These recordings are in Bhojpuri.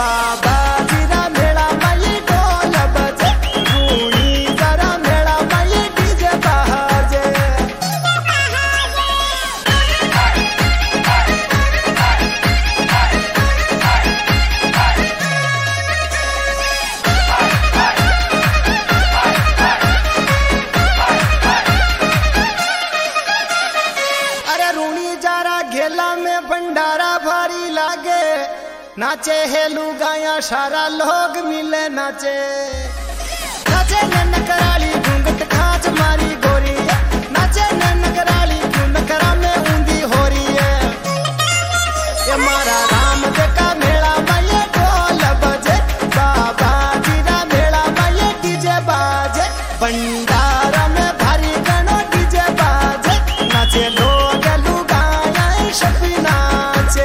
बाबा जीरा मेला माई ढोल बजे रूणी जरा मेला माई डीजे बजे। अरे रूणी जरा घेला में भंडारा भारी लागे नाचे है लुगाया सारा लोग मिले नाचे नाचे नकराली घूंघट खाच मारी गोरी नाचे नकराली क्यों नकरा में ऊंधी हो रही है। ये मारा राम का मेला माये ढोल बजे बाबा जीरा मेला माये डीजे बाजे भंडारा में भारी गणो डीजे बाजे नाचे लोग लुगाया सभी नाचे।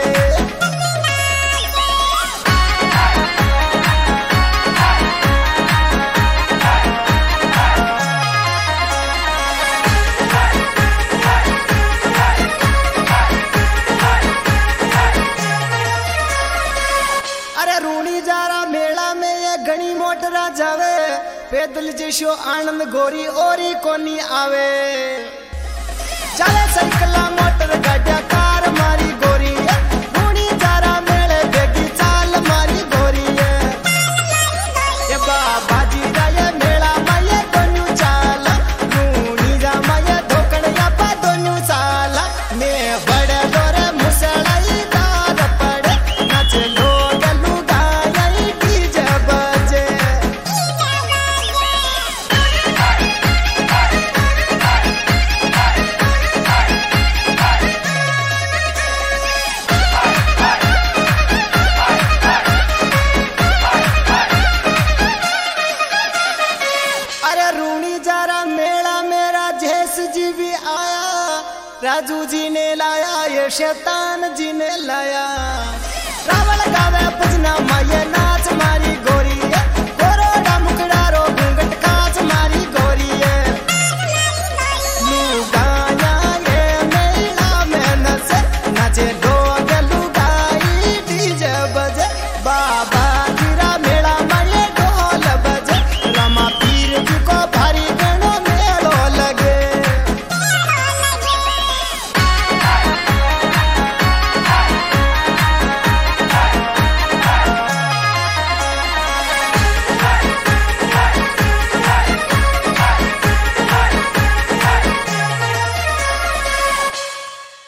रूणी जारा मेला में ये घनी मोटरा जावे पैदल जैसो आनंद गोरी ओरी कोनी आवे चले साइकिल मोटर गाड़िया कार मारी गोरी रूणी जारा मेले बेगी चाल मारी गोरी ये बाबा जीरा ये मेला माये दोनों चाल रूणी जा माये धोकड़ या पा दोनों चाल मैं बड़े दोरे मुसलाई दार पड़े नाच लो राजू जी ने लाया ये शैतान जी ने लाया रावण गावे भजना माये ना